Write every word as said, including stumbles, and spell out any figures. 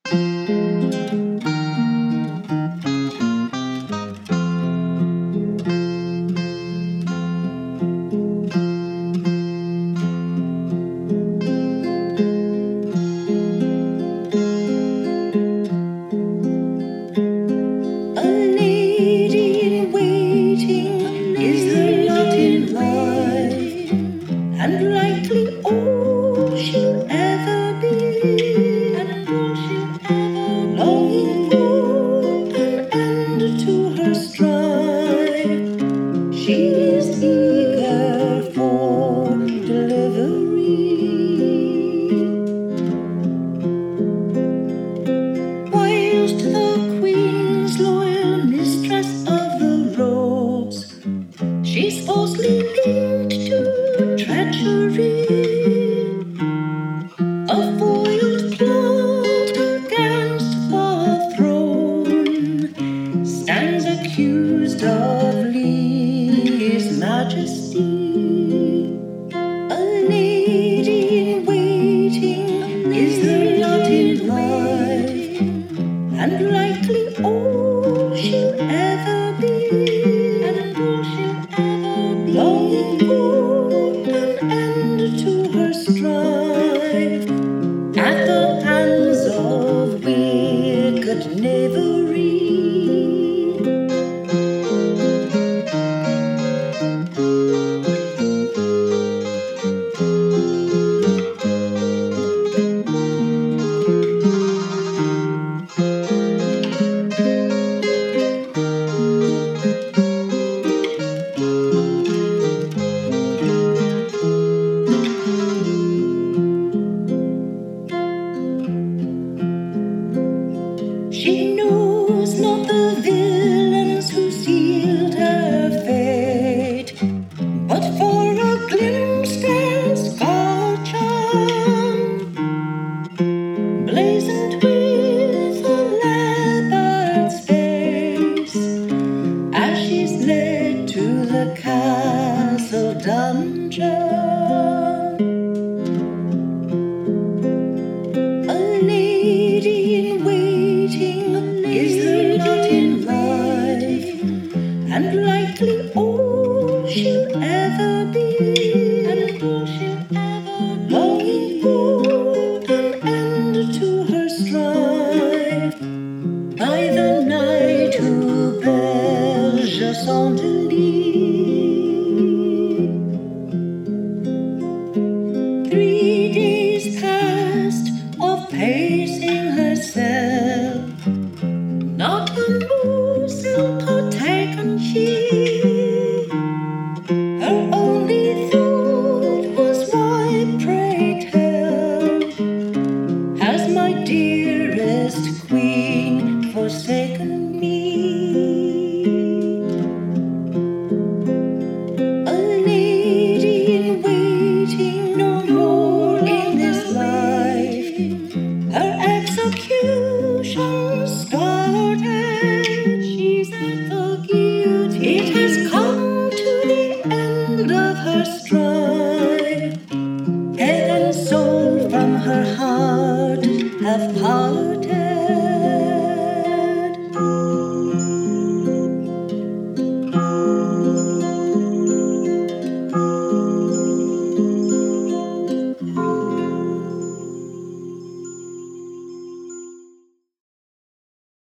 And likely all she'll ever be, and all she'll ever be, longing for an end to her strife. She's eager for delivery. Whilst the queen's loyal mistress of the robes, she's falsely linked to treachery. A foiled plot against the throne stands accused of lese majesty. A lady in waiting is the lot in life, and likely all she'll ever be, and all she'll ever be, longing for an end to her strife at the hands of wicked knavery. She knows not the villains who sealed her fate, but for a glimpse stands Garchomp, blazoned with a leopard's face, as she's led to the castle dungeon. A lady in waiting is the lot in life, and likely all she'll ever be, and all she'll ever be, longing for an end to her strife by the knight who bears Jasandeli. Three days past of pacing herself, not a morsel partaken she. Her only thought was, why, pray tell, has my dearest queen forsaken me? A lady in waiting, no more in this life. Her execution started, she's at the guillotine. It has come to the end of her strife. Head and soul from her heart have parted.